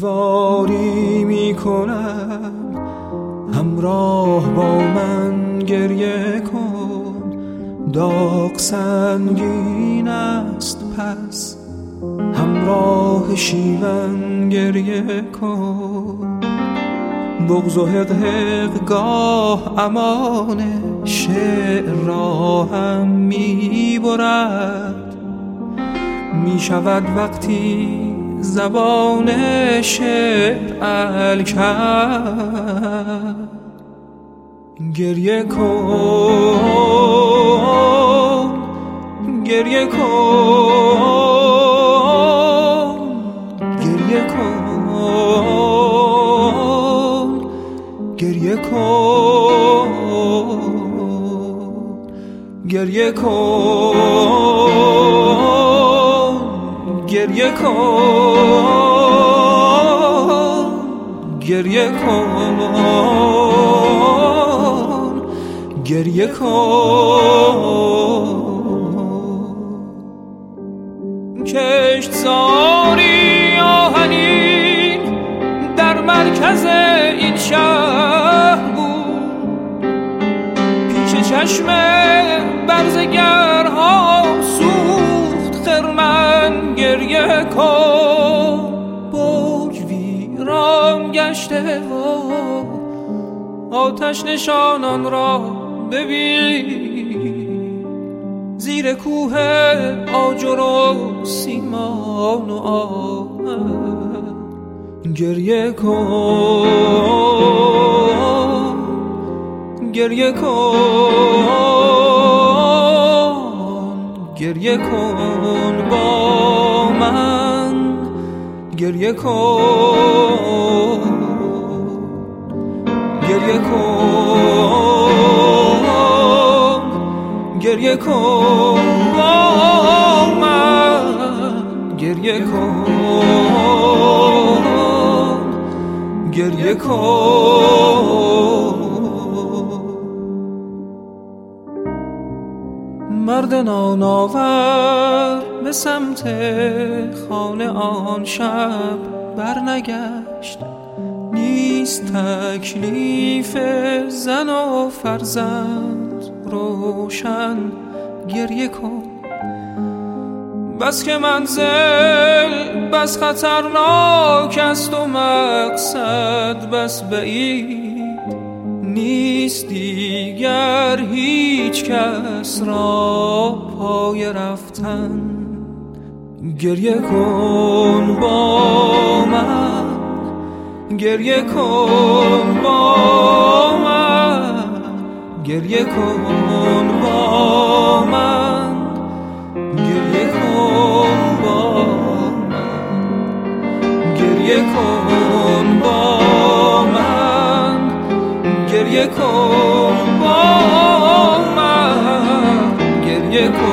امیدواری میکنم همراه با من گریه کن. داغ سنگین است پس همراه شیون گریه کن. بغض و حقحق گاه امان شعر را هم میبرد. میشود وقتی زبان شعر الکن. گریه کن گریه کن گریه کن گریه کن گریه کن گریه کن گریه کن گریه کن. کشتزاری آهنین در مرکز این شهر بود. پیش چشم برزگرها سوخت خرمن. گریه کن. برج ویران گشته و آتش نشانان را ببین. زیر کوه آجر و سیمان و آهن. گریه کن گریه کن گریه کن با من. گریه کن گریه کن گریه کن با من. گریه کن گریه کن. مرد نانآور به سمت خانه آن شب برنگشت. نیست تکلیف زن و فرزند روشن. گریه کن. بس که منزل بس خطرناک است و مقصد بس بعید. نیست دیگر هیچ کس را پای رفتن. گریه کن با من. گریه کن با من. گریه کن با من. گریه کن با من. گریه کن با من. گریه کن با من. گریه کن